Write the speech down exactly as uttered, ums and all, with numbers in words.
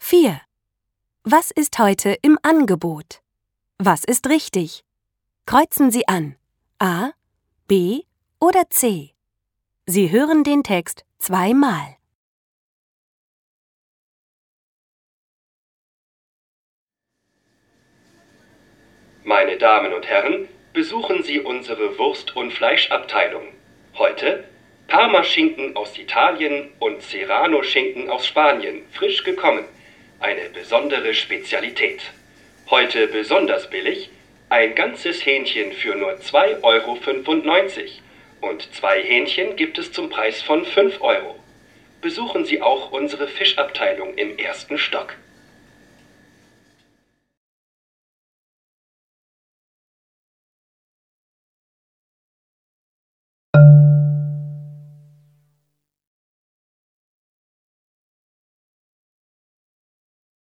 vier. Was ist heute im Angebot? Was ist richtig? Kreuzen Sie an. A, B oder C. Sie hören den Text zweimal. Meine Damen und Herren, besuchen Sie unsere Wurst- und Fleischabteilung. Heute Parmaschinken aus Italien und Serrano-Schinken aus Spanien, frisch gekommen. Eine besondere Spezialität. Heute besonders billig, ein ganzes Hähnchen für nur zwei Euro fünfundneunzig und zwei Hähnchen gibt es zum Preis von fünf Euro. Besuchen Sie auch unsere Fischabteilung im ersten Stock.